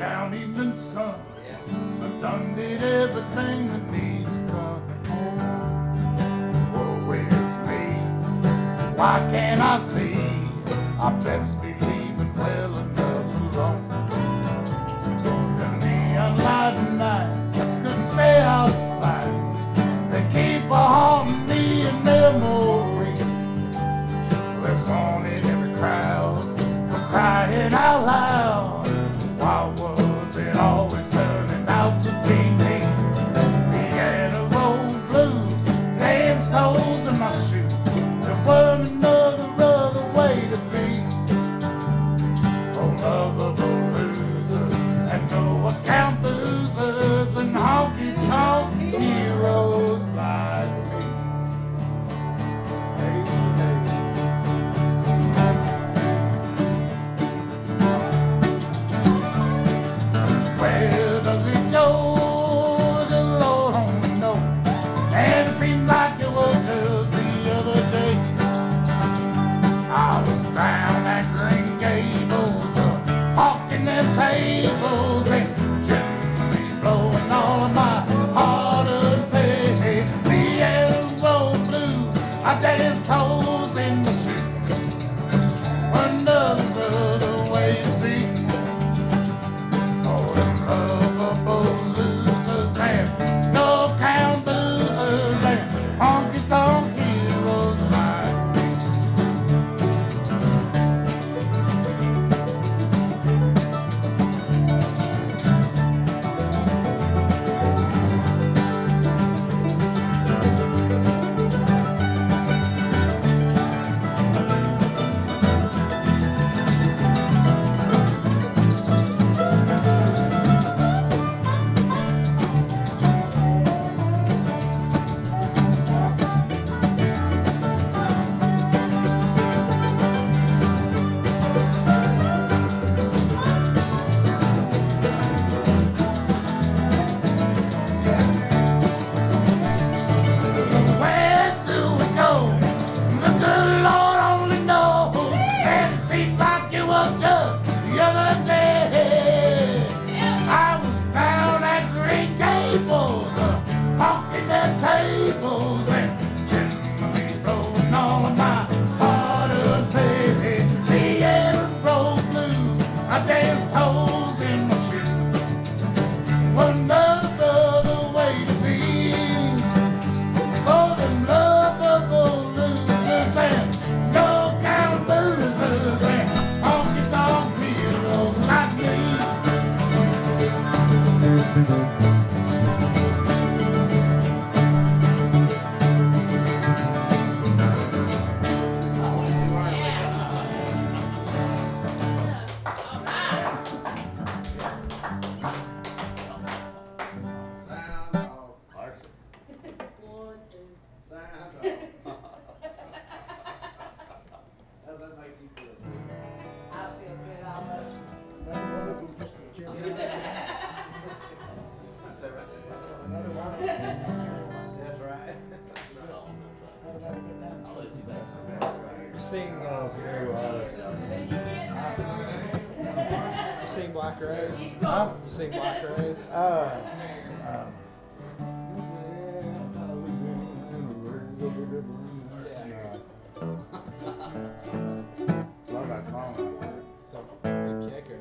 down evening sun. I've done did everything that needs done. Woe is me, why can't I see? I best be leaving well enough alone. The neon lighted nights, couldn't stay out of fights. They keep a haunting me in memory. There's one in every crowd for crying out loud. Why was it always turning out to be me? Piano roll blues, dance toes in my shoes. There weren't another other way to be. For lovable losers and no account boozers and honky-tonk heroes like me. Hey, hey. Where does it go? The Lord only knows. And it seems like it was just the other day. I was down at Green Gables, hawking them tables and gently blowing all of my hard-earned pay. The elbow blues, I danced toes in the shoes. Another other way to be. For them lovable losers and no-count boozers and honky-tonk heroes like me. Where do we go? The good Lord only knows. And it seemed like it was just the other day. I was down at Green Gables, hawking their tables and gently blowing all of my hard-earned pay. The Arrow blues, I danced toes in my shoes. Another way to be. For them lovable losers and no-count boozers and honky-tonk heroes like me. Sing, you sing Black Rose? Huh? You sing Black Rose? Love that song. It's a kicker.